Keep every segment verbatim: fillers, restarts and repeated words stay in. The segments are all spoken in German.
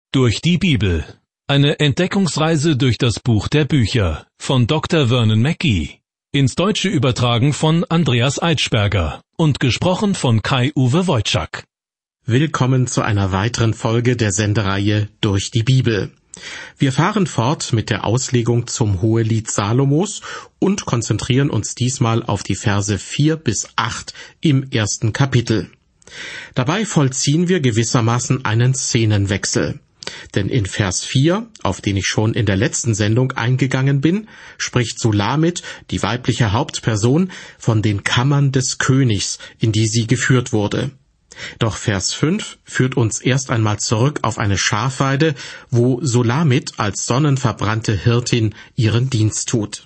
Durch die Bibel. Eine Entdeckungsreise durch das Buch der Bücher von Doktor Vernon Mackey. Ins Deutsche übertragen von Andreas Eitschberger und gesprochen von Kai-Uwe Wojczak. Willkommen zu einer weiteren Folge der Sendereihe Durch die Bibel. Wir fahren fort mit der Auslegung zum Hohelied Salomos und konzentrieren uns diesmal auf die Verse vier bis acht im ersten Kapitel. Dabei vollziehen wir gewissermaßen einen Szenenwechsel. Denn in Vers vier, auf den ich schon in der letzten Sendung eingegangen bin, spricht Sulamit, die weibliche Hauptperson, von den Kammern des Königs, in die sie geführt wurde. Doch Vers fünf führt uns erst einmal zurück auf eine Schafweide, wo Sulamit als sonnenverbrannte Hirtin ihren Dienst tut.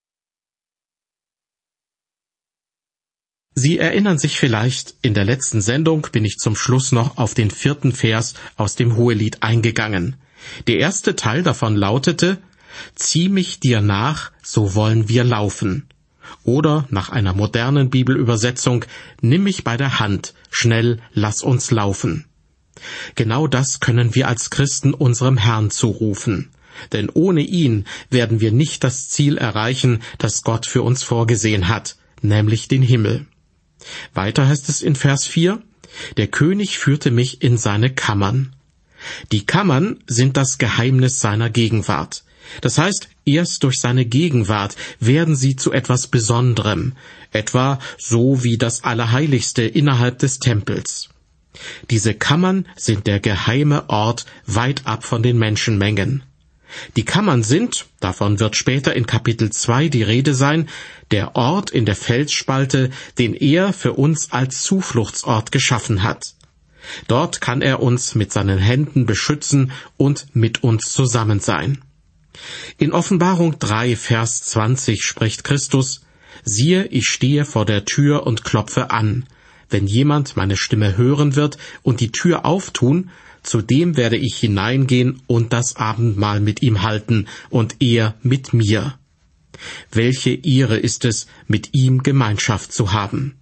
Sie erinnern sich vielleicht, in der letzten Sendung bin ich zum Schluss noch auf den vierten Vers aus dem Hohelied eingegangen. Der erste Teil davon lautete: »Zieh mich dir nach, so wollen wir laufen.« Oder nach einer modernen Bibelübersetzung: »Nimm mich bei der Hand, schnell lass uns laufen.« Genau das können wir als Christen unserem Herrn zurufen. Denn ohne ihn werden wir nicht das Ziel erreichen, das Gott für uns vorgesehen hat, nämlich den Himmel. Weiter heißt es in Vers vier, »Der König führte mich in seine Kammern.« Die Kammern sind das Geheimnis seiner Gegenwart. Das heißt, erst durch seine Gegenwart werden sie zu etwas Besonderem, etwa so wie das Allerheiligste innerhalb des Tempels. Diese Kammern sind der geheime Ort weit ab von den Menschenmengen. Die Kammern sind, davon wird später in Kapitel zwei die Rede sein, der Ort in der Felsspalte, den er für uns als Zufluchtsort geschaffen hat. Dort kann er uns mit seinen Händen beschützen und mit uns zusammen sein. In Offenbarung drei, Vers zwanzig spricht Christus: »Siehe, ich stehe vor der Tür und klopfe an. Wenn jemand meine Stimme hören wird und die Tür auftun, zu dem werde ich hineingehen und das Abendmahl mit ihm halten und er mit mir.« Welche Ehre ist es, mit ihm Gemeinschaft zu haben.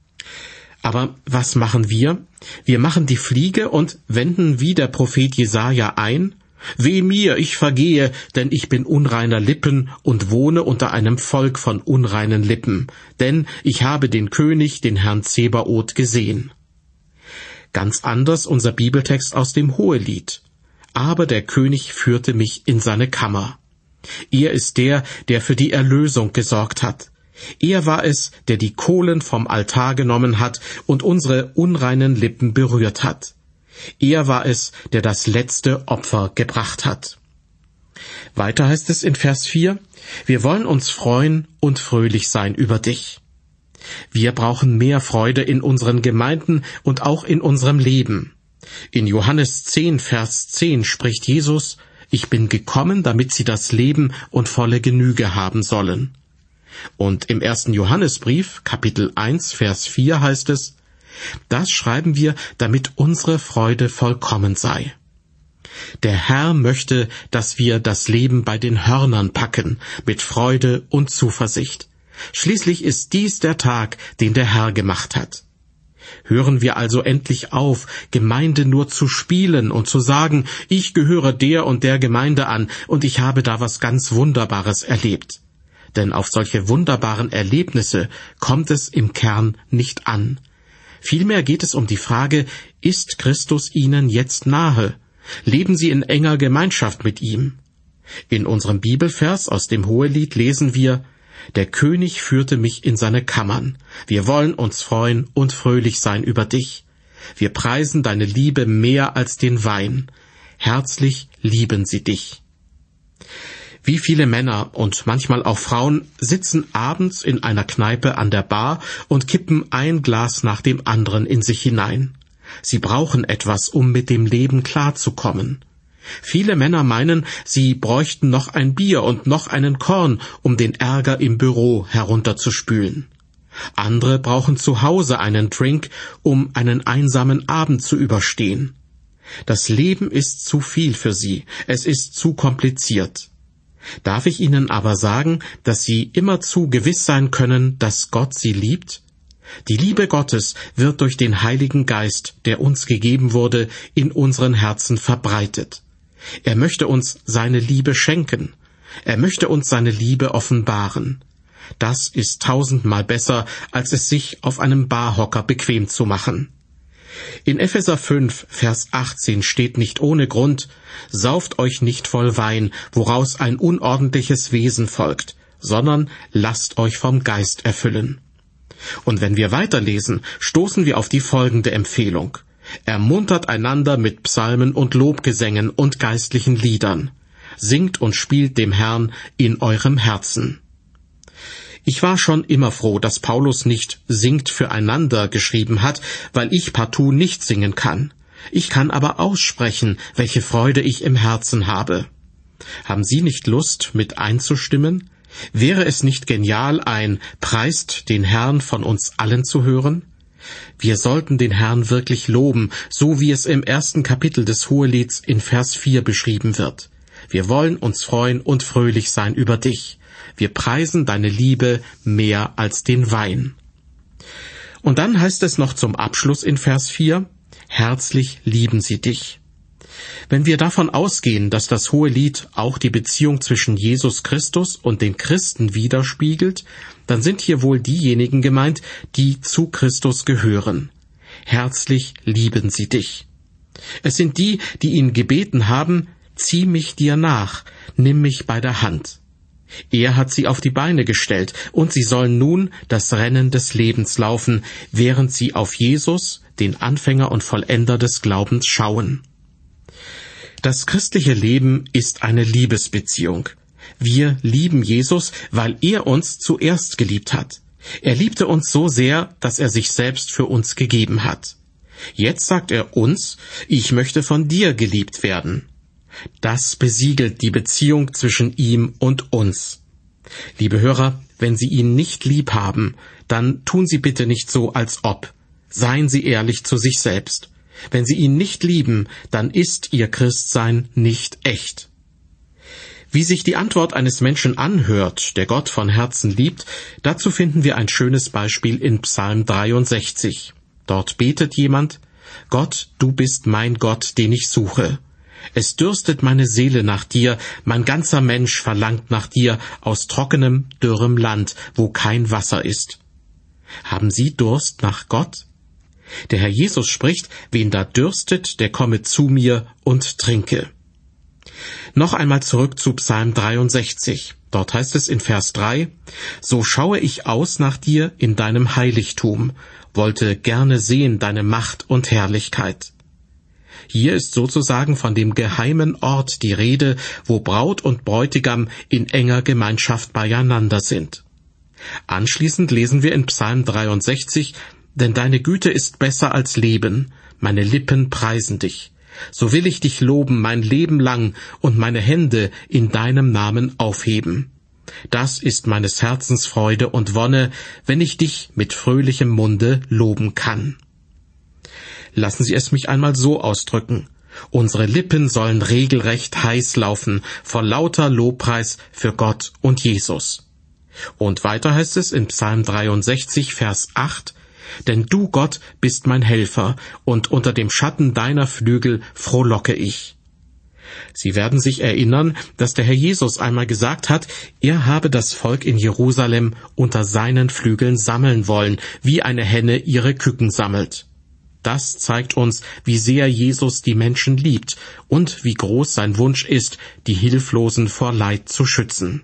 Aber was machen wir? Wir machen die Fliege und wenden wie der Prophet Jesaja ein: »Weh mir, ich vergehe, denn ich bin unreiner Lippen und wohne unter einem Volk von unreinen Lippen, denn ich habe den König, den Herrn Zebaoth, gesehen.« Ganz anders unser Bibeltext aus dem Hohelied. »Aber der König führte mich in seine Kammer.« Er ist der, der für die Erlösung gesorgt hat. Er war es, der die Kohlen vom Altar genommen hat und unsere unreinen Lippen berührt hat. Er war es, der das letzte Opfer gebracht hat. Weiter heißt es in Vers vier, »Wir wollen uns freuen und fröhlich sein über dich.« Wir brauchen mehr Freude in unseren Gemeinden und auch in unserem Leben. In Johannes zehn, Vers zehn spricht Jesus: »Ich bin gekommen, damit sie das Leben und volle Genüge haben sollen.« Und im ersten Johannesbrief, Kapitel eins, Vers vier heißt es: »Das schreiben wir, damit unsere Freude vollkommen sei.« Der Herr möchte, dass wir das Leben bei den Hörnern packen, mit Freude und Zuversicht. Schließlich ist dies der Tag, den der Herr gemacht hat. Hören wir also endlich auf, Gemeinde nur zu spielen und zu sagen, ich gehöre der und der Gemeinde an und ich habe da was ganz Wunderbares erlebt. Denn auf solche wunderbaren Erlebnisse kommt es im Kern nicht an. Vielmehr geht es um die Frage, ist Christus Ihnen jetzt nahe? Leben Sie in enger Gemeinschaft mit ihm? In unserem Bibelvers aus dem Hohelied lesen wir: »Der König führte mich in seine Kammern. Wir wollen uns freuen und fröhlich sein über dich. Wir preisen deine Liebe mehr als den Wein. Herzlich lieben sie dich.« Wie viele Männer und manchmal auch Frauen sitzen abends in einer Kneipe an der Bar und kippen ein Glas nach dem anderen in sich hinein. Sie brauchen etwas, um mit dem Leben klarzukommen. Viele Männer meinen, sie bräuchten noch ein Bier und noch einen Korn, um den Ärger im Büro herunterzuspülen. Andere brauchen zu Hause einen Drink, um einen einsamen Abend zu überstehen. Das Leben ist zu viel für sie, es ist zu kompliziert. Darf ich Ihnen aber sagen, dass Sie immerzu gewiss sein können, dass Gott Sie liebt? Die Liebe Gottes wird durch den Heiligen Geist, der uns gegeben wurde, in unseren Herzen verbreitet. Er möchte uns seine Liebe schenken. Er möchte uns seine Liebe offenbaren. Das ist tausendmal besser, als es sich auf einem Barhocker bequem zu machen. In Epheser fünf, Vers achtzehn steht nicht ohne Grund: Sauft euch nicht voll Wein, woraus ein unordentliches Wesen folgt, sondern lasst euch vom Geist erfüllen. Und wenn wir weiterlesen, stoßen wir auf die folgende Empfehlung: Ermuntert einander mit Psalmen und Lobgesängen und geistlichen Liedern. Singt und spielt dem Herrn in eurem Herzen. Ich war schon immer froh, dass Paulus nicht singt füreinander geschrieben hat, weil ich partout nicht singen kann. Ich kann aber aussprechen, welche Freude ich im Herzen habe. Haben Sie nicht Lust, mit einzustimmen? Wäre es nicht genial, ein Preist den Herrn von uns allen zu hören? Wir sollten den Herrn wirklich loben, so wie es im ersten Kapitel des Hohelieds in Vers vier beschrieben wird. Wir wollen uns freuen und fröhlich sein über dich. Wir preisen deine Liebe mehr als den Wein. Und dann heißt es noch zum Abschluss in Vers vier, herzlich lieben sie dich. Wenn wir davon ausgehen, dass das Hohelied auch die Beziehung zwischen Jesus Christus und den Christen widerspiegelt, dann sind hier wohl diejenigen gemeint, die zu Christus gehören. Herzlich lieben sie dich. Es sind die, die ihn gebeten haben: Zieh mich dir nach, nimm mich bei der Hand. Er hat sie auf die Beine gestellt, und sie sollen nun das Rennen des Lebens laufen, während sie auf Jesus, den Anfänger und Vollender des Glaubens, schauen. Das christliche Leben ist eine Liebesbeziehung. Wir lieben Jesus, weil er uns zuerst geliebt hat. Er liebte uns so sehr, dass er sich selbst für uns gegeben hat. Jetzt sagt er uns: Ich möchte von dir geliebt werden. Das besiegelt die Beziehung zwischen ihm und uns. Liebe Hörer, wenn Sie ihn nicht lieb haben, dann tun Sie bitte nicht so, als ob. Seien Sie ehrlich zu sich selbst. Wenn Sie ihn nicht lieben, dann ist Ihr Christsein nicht echt. Wie sich die Antwort eines Menschen anhört, der Gott von Herzen liebt, dazu finden wir ein schönes Beispiel in Psalm dreiundsechzig. Dort betet jemand: Gott, du bist mein Gott, den ich suche. Es dürstet meine Seele nach dir, mein ganzer Mensch verlangt nach dir aus trockenem, dürrem Land, wo kein Wasser ist. Haben Sie Durst nach Gott? Der Herr Jesus spricht: Wen da dürstet, der komme zu mir und trinke. Noch einmal zurück zu Psalm dreiundsechzig. Dort heißt es in Vers drei: So schaue ich aus nach dir in deinem Heiligtum, wollte gerne sehen deine Macht und Herrlichkeit. Hier ist sozusagen von dem geheimen Ort die Rede, wo Braut und Bräutigam in enger Gemeinschaft beieinander sind. Anschließend lesen wir in Psalm dreiundsechzig: Denn deine Güte ist besser als Leben, meine Lippen preisen dich. So will ich dich loben mein Leben lang und meine Hände in deinem Namen aufheben. Das ist meines Herzens Freude und Wonne, wenn ich dich mit fröhlichem Munde loben kann. Lassen Sie es mich einmal so ausdrücken: Unsere Lippen sollen regelrecht heiß laufen vor lauter Lobpreis für Gott und Jesus. Und weiter heißt es in Psalm dreiundsechzig, Vers acht: Denn du, Gott, bist mein Helfer, und unter dem Schatten deiner Flügel frohlocke ich. Sie werden sich erinnern, dass der Herr Jesus einmal gesagt hat, er habe das Volk in Jerusalem unter seinen Flügeln sammeln wollen, wie eine Henne ihre Küken sammelt. Das zeigt uns, wie sehr Jesus die Menschen liebt und wie groß sein Wunsch ist, die Hilflosen vor Leid zu schützen.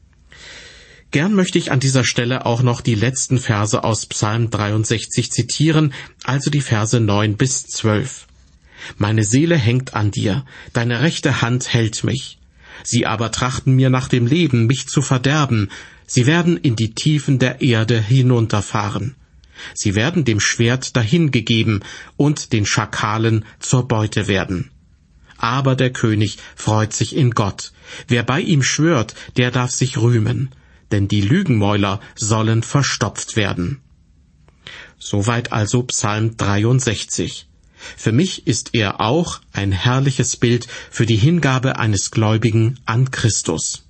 Gern möchte ich an dieser Stelle auch noch die letzten Verse aus Psalm dreiundsechzig zitieren, also die Verse neun bis zwölf. Meine Seele hängt an dir, deine rechte Hand hält mich. Sie aber trachten mir nach dem Leben, mich zu verderben. Sie werden in die Tiefen der Erde hinunterfahren. Sie werden dem Schwert dahingegeben und den Schakalen zur Beute werden. Aber der König freut sich in Gott. Wer bei ihm schwört, der darf sich rühmen, denn die Lügenmäuler sollen verstopft werden. Soweit also Psalm dreiundsechzig. Für mich ist er auch ein herrliches Bild für die Hingabe eines Gläubigen an Christus.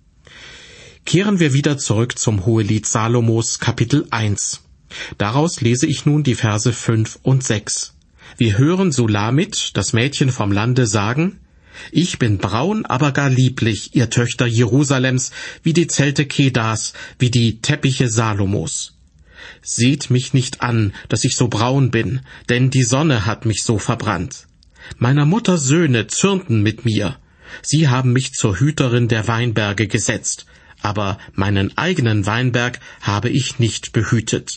Kehren wir wieder zurück zum Hohelied Salomos, Kapitel eins. Daraus lese ich nun die Verse fünf und sechs. Wir hören Sulamit, das Mädchen vom Lande, sagen: Ich bin braun, aber gar lieblich, ihr Töchter Jerusalems, wie die Zelte Kedars, wie die Teppiche Salomos. Seht mich nicht an, dass ich so braun bin, denn die Sonne hat mich so verbrannt. Meiner Mutter Söhne zürnten mit mir. Sie haben mich zur Hüterin der Weinberge gesetzt, aber meinen eigenen Weinberg habe ich nicht behütet.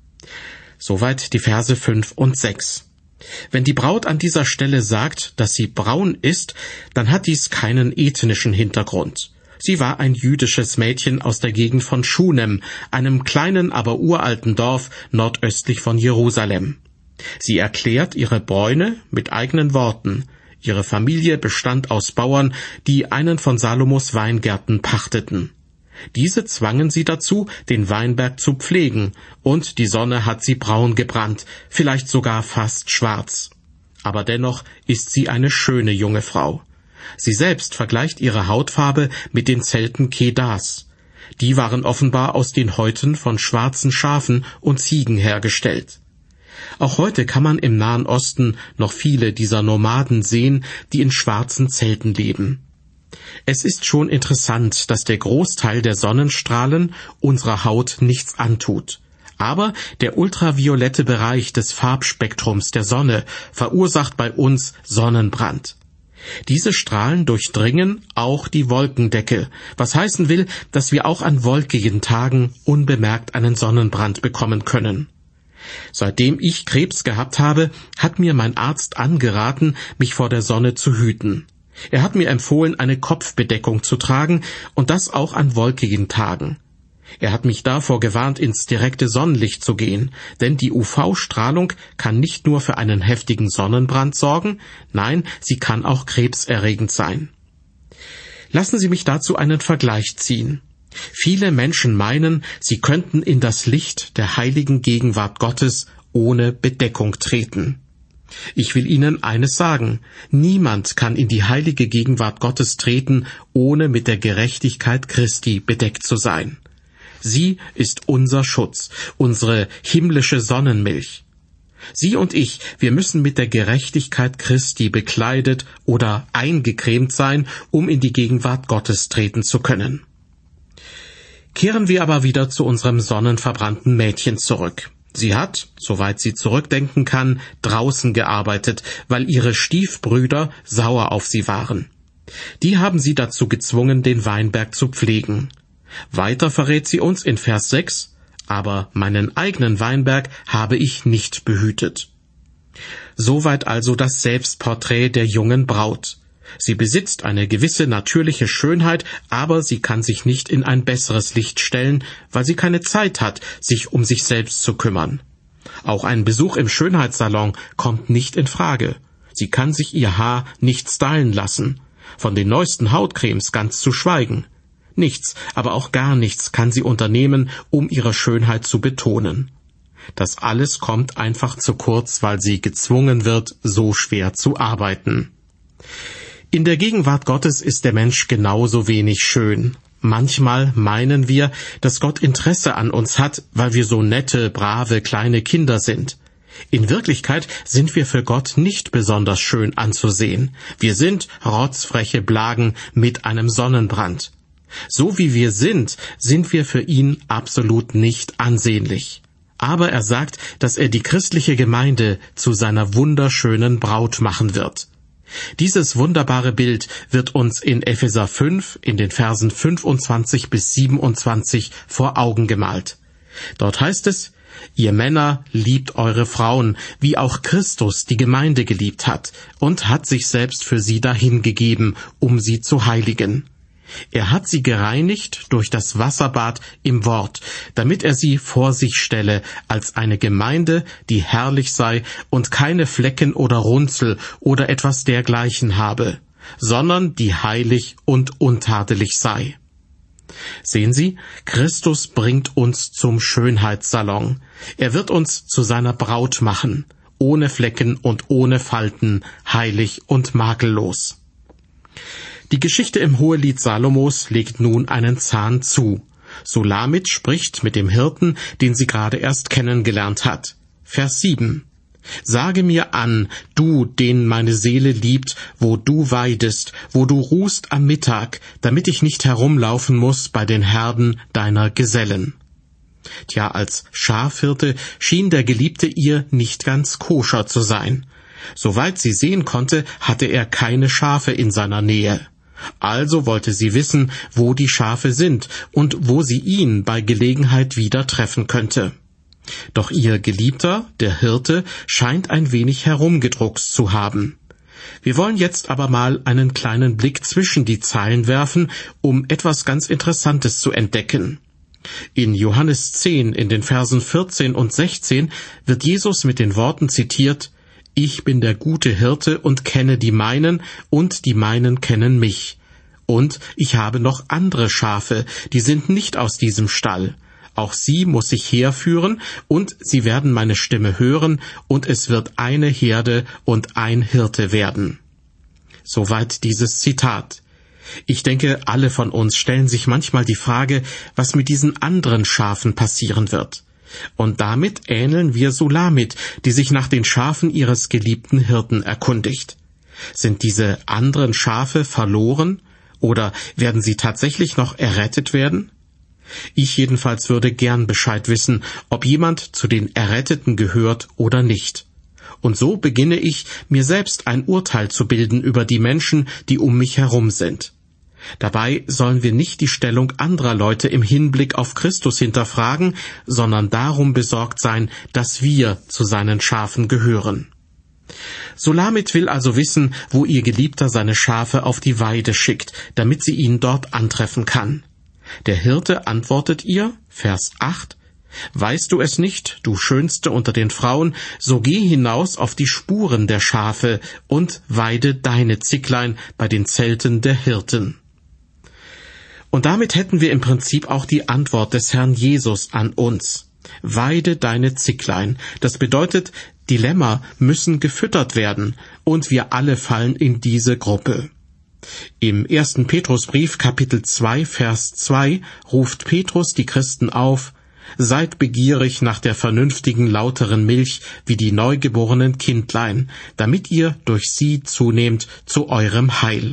Soweit die Verse fünf und sechs. Wenn die Braut an dieser Stelle sagt, dass sie braun ist, dann hat dies keinen ethnischen Hintergrund. Sie war ein jüdisches Mädchen aus der Gegend von Schunem, einem kleinen, aber uralten Dorf nordöstlich von Jerusalem. Sie erklärt ihre Bräune mit eigenen Worten. Ihre Familie bestand aus Bauern, die einen von Salomos Weingärten pachteten. Diese zwangen sie dazu, den Weinberg zu pflegen, und die Sonne hat sie braun gebrannt, vielleicht sogar fast schwarz. Aber dennoch ist sie eine schöne junge Frau. Sie selbst vergleicht ihre Hautfarbe mit den Zelten Kedars. Die waren offenbar aus den Häuten von schwarzen Schafen und Ziegen hergestellt. Auch heute kann man im Nahen Osten noch viele dieser Nomaden sehen, die in schwarzen Zelten leben. Es ist schon interessant, dass der Großteil der Sonnenstrahlen unserer Haut nichts antut. Aber der ultraviolette Bereich des Farbspektrums der Sonne verursacht bei uns Sonnenbrand. Diese Strahlen durchdringen auch die Wolkendecke, was heißen will, dass wir auch an wolkigen Tagen unbemerkt einen Sonnenbrand bekommen können. Seitdem ich Krebs gehabt habe, hat mir mein Arzt angeraten, mich vor der Sonne zu hüten. Er hat mir empfohlen, eine Kopfbedeckung zu tragen, und das auch an wolkigen Tagen. Er hat mich davor gewarnt, ins direkte Sonnenlicht zu gehen, denn die U V-Strahlung kann nicht nur für einen heftigen Sonnenbrand sorgen, nein, sie kann auch krebserregend sein. Lassen Sie mich dazu einen Vergleich ziehen. Viele Menschen meinen, sie könnten in das Licht der heiligen Gegenwart Gottes ohne Bedeckung treten. Ich will Ihnen eines sagen: Niemand kann in die heilige Gegenwart Gottes treten, ohne mit der Gerechtigkeit Christi bedeckt zu sein. Sie ist unser Schutz, unsere himmlische Sonnenmilch. Sie und ich, wir müssen mit der Gerechtigkeit Christi bekleidet oder eingecremt sein, um in die Gegenwart Gottes treten zu können. Kehren wir aber wieder zu unserem sonnenverbrannten Mädchen zurück. Sie hat, soweit sie zurückdenken kann, draußen gearbeitet, weil ihre Stiefbrüder sauer auf sie waren. Die haben sie dazu gezwungen, den Weinberg zu pflegen. Weiter verrät sie uns in Vers sechs, aber meinen eigenen Weinberg habe ich nicht behütet. Soweit also das Selbstporträt der jungen Braut. Sie besitzt eine gewisse natürliche Schönheit, aber sie kann sich nicht in ein besseres Licht stellen, weil sie keine Zeit hat, sich um sich selbst zu kümmern. Auch ein Besuch im Schönheitssalon kommt nicht in Frage. Sie kann sich ihr Haar nicht stylen lassen, von den neuesten Hautcremes ganz zu schweigen. Nichts, aber auch gar nichts kann sie unternehmen, um ihre Schönheit zu betonen. Das alles kommt einfach zu kurz, weil sie gezwungen wird, so schwer zu arbeiten. In der Gegenwart Gottes ist der Mensch genauso wenig schön. Manchmal meinen wir, dass Gott Interesse an uns hat, weil wir so nette, brave, kleine Kinder sind. In Wirklichkeit sind wir für Gott nicht besonders schön anzusehen. Wir sind rotzfreche Blagen mit einem Sonnenbrand. So wie wir sind, sind wir für ihn absolut nicht ansehnlich. Aber er sagt, dass er die christliche Gemeinde zu seiner wunderschönen Braut machen wird. Dieses wunderbare Bild wird uns in Epheser fünf in den Versen fünfundzwanzig bis siebenundzwanzig vor Augen gemalt. Dort heißt es: Ihr Männer liebt eure Frauen, wie auch Christus die Gemeinde geliebt hat und hat sich selbst für sie dahingegeben, um sie zu heiligen. Er hat sie gereinigt durch das Wasserbad im Wort, damit er sie vor sich stelle als eine Gemeinde, die herrlich sei und keine Flecken oder Runzel oder etwas dergleichen habe, sondern die heilig und untadelig sei. Sehen Sie, Christus bringt uns zum Schönheitssalon. Er wird uns zu seiner Braut machen, ohne Flecken und ohne Falten, heilig und makellos. Die Geschichte im Hohelied Salomos legt nun einen Zahn zu. Sulamit spricht mit dem Hirten, den sie gerade erst kennengelernt hat. Vers sieben. Sage mir an, du, den meine Seele liebt, wo du weidest, wo du ruhst am Mittag, damit ich nicht herumlaufen muß bei den Herden deiner Gesellen. Tja, als Schafhirte schien der Geliebte ihr nicht ganz koscher zu sein. Soweit sie sehen konnte, hatte er keine Schafe in seiner Nähe. Also wollte sie wissen, wo die Schafe sind und wo sie ihn bei Gelegenheit wieder treffen könnte. Doch ihr Geliebter, der Hirte, scheint ein wenig herumgedruckst zu haben. Wir wollen jetzt aber mal einen kleinen Blick zwischen die Zeilen werfen, um etwas ganz Interessantes zu entdecken. In Johannes zehn, in den Versen vierzehn und sechzehn, wird Jesus mit den Worten zitiert: »Ich bin der gute Hirte und kenne die meinen, und die meinen kennen mich. Und ich habe noch andere Schafe, die sind nicht aus diesem Stall. Auch sie muss ich herführen, und sie werden meine Stimme hören, und es wird eine Herde und ein Hirte werden.« Soweit dieses Zitat. Ich denke, alle von uns stellen sich manchmal die Frage, was mit diesen anderen Schafen passieren wird. Und damit ähneln wir Sulamit, die sich nach den Schafen ihres geliebten Hirten erkundigt. Sind diese anderen Schafe verloren, oder werden sie tatsächlich noch errettet werden? Ich jedenfalls würde gern Bescheid wissen, ob jemand zu den Erretteten gehört oder nicht. Und so beginne ich, mir selbst ein Urteil zu bilden über die Menschen, die um mich herum sind. Dabei sollen wir nicht die Stellung anderer Leute im Hinblick auf Christus hinterfragen, sondern darum besorgt sein, dass wir zu seinen Schafen gehören. Sulamit will also wissen, wo ihr Geliebter seine Schafe auf die Weide schickt, damit sie ihn dort antreffen kann. Der Hirte antwortet ihr, Vers acht, »Weißt du es nicht, du Schönste unter den Frauen, so geh hinaus auf die Spuren der Schafe und weide deine Zicklein bei den Zelten der Hirten.« Und damit hätten wir im Prinzip auch die Antwort des Herrn Jesus an uns. Weide deine Zicklein. Das bedeutet, die Lämmer müssen gefüttert werden, und wir alle fallen in diese Gruppe. Im ersten Petrusbrief, Kapitel zwei, Vers zwei, ruft Petrus die Christen auf: »Seid begierig nach der vernünftigen, lauteren Milch, wie die neugeborenen Kindlein, damit ihr durch sie zunehmt zu eurem Heil.«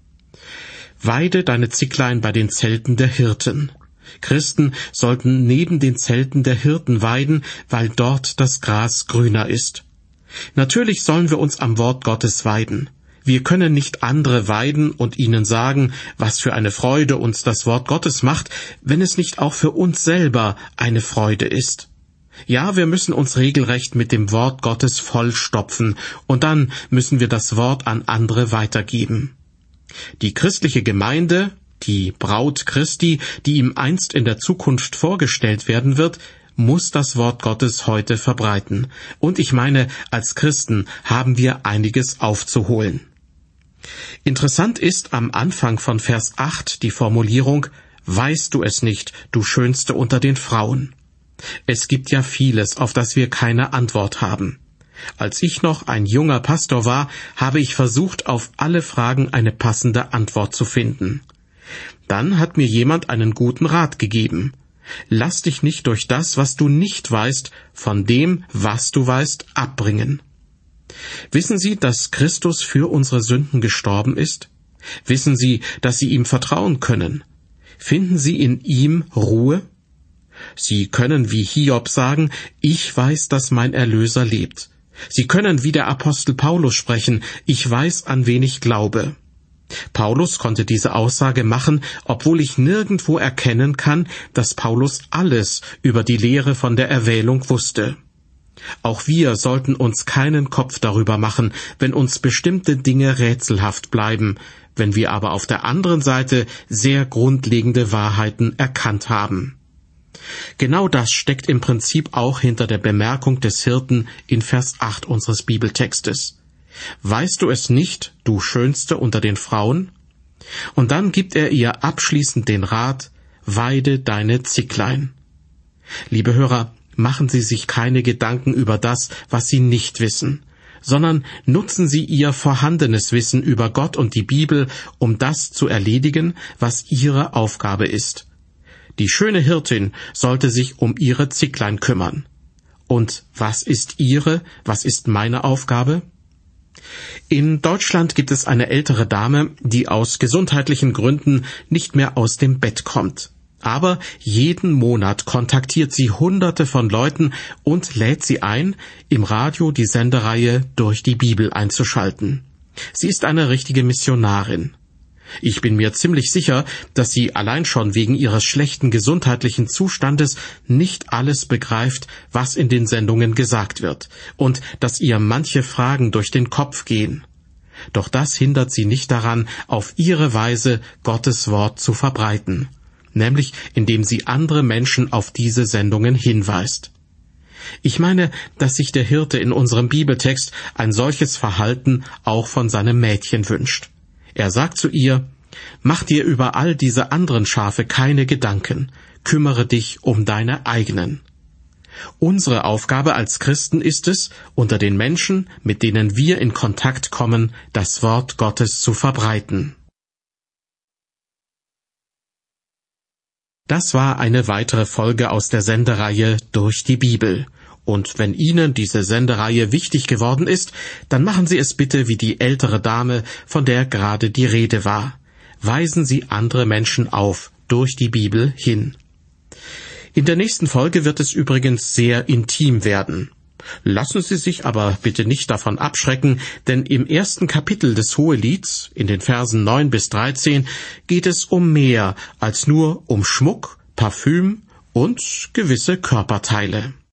Weide deine Zicklein bei den Zelten der Hirten. Christen sollten neben den Zelten der Hirten weiden, weil dort das Gras grüner ist. Natürlich sollen wir uns am Wort Gottes weiden. Wir können nicht andere weiden und ihnen sagen, was für eine Freude uns das Wort Gottes macht, wenn es nicht auch für uns selber eine Freude ist. Ja, wir müssen uns regelrecht mit dem Wort Gottes vollstopfen, und dann müssen wir das Wort an andere weitergeben. Die christliche Gemeinde, die Braut Christi, die ihm einst in der Zukunft vorgestellt werden wird, muss das Wort Gottes heute verbreiten. Und ich meine, als Christen haben wir einiges aufzuholen. Interessant ist am Anfang von Vers acht die Formulierung: »Weißt du es nicht, du Schönste unter den Frauen?« Es gibt ja vieles, auf das wir keine Antwort haben. Als ich noch ein junger Pastor war, habe ich versucht, auf alle Fragen eine passende Antwort zu finden. Dann hat mir jemand einen guten Rat gegeben: Lass dich nicht durch das, was du nicht weißt, von dem, was du weißt, abbringen. Wissen Sie, dass Christus für unsere Sünden gestorben ist? Wissen Sie, dass Sie ihm vertrauen können? Finden Sie in ihm Ruhe? Sie können wie Hiob sagen: Ich weiß, dass mein Erlöser lebt. Sie können wie der Apostel Paulus sprechen: Ich weiß, an wen ich glaube. Paulus konnte diese Aussage machen, obwohl ich nirgendwo erkennen kann, dass Paulus alles über die Lehre von der Erwählung wusste. Auch wir sollten uns keinen Kopf darüber machen, wenn uns bestimmte Dinge rätselhaft bleiben, wenn wir aber auf der anderen Seite sehr grundlegende Wahrheiten erkannt haben. Genau das steckt im Prinzip auch hinter der Bemerkung des Hirten in Vers acht unseres Bibeltextes. Weißt du es nicht, du Schönste unter den Frauen? Und dann gibt er ihr abschließend den Rat: Weide deine Zicklein. Liebe Hörer, machen Sie sich keine Gedanken über das, was Sie nicht wissen, sondern nutzen Sie Ihr vorhandenes Wissen über Gott und die Bibel, um das zu erledigen, was Ihre Aufgabe ist. Die schöne Hirtin sollte sich um ihre Zicklein kümmern. Und was ist Ihre, was ist meine Aufgabe? In Deutschland gibt es eine ältere Dame, die aus gesundheitlichen Gründen nicht mehr aus dem Bett kommt. Aber jeden Monat kontaktiert sie Hunderte von Leuten und lädt sie ein, im Radio die Sendereihe Durch die Bibel einzuschalten. Sie ist eine richtige Missionarin. Ich bin mir ziemlich sicher, dass sie allein schon wegen ihres schlechten gesundheitlichen Zustandes nicht alles begreift, was in den Sendungen gesagt wird, und dass ihr manche Fragen durch den Kopf gehen. Doch das hindert sie nicht daran, auf ihre Weise Gottes Wort zu verbreiten, nämlich indem sie andere Menschen auf diese Sendungen hinweist. Ich meine, dass sich der Hirte in unserem Bibeltext ein solches Verhalten auch von seinem Mädchen wünscht. Er sagt zu ihr: Mach dir über all diese anderen Schafe keine Gedanken, kümmere dich um deine eigenen. Unsere Aufgabe als Christen ist es, unter den Menschen, mit denen wir in Kontakt kommen, das Wort Gottes zu verbreiten. Das war eine weitere Folge aus der Sendereihe Durch die Bibel. Und wenn Ihnen diese Sendereihe wichtig geworden ist, dann machen Sie es bitte wie die ältere Dame, von der gerade die Rede war. Weisen Sie andere Menschen auf, durch die Bibel hin. In der nächsten Folge wird es übrigens sehr intim werden. Lassen Sie sich aber bitte nicht davon abschrecken, denn im ersten Kapitel des Hohelieds, in den Versen neun bis dreizehn, geht es um mehr als nur um Schmuck, Parfüm und gewisse Körperteile.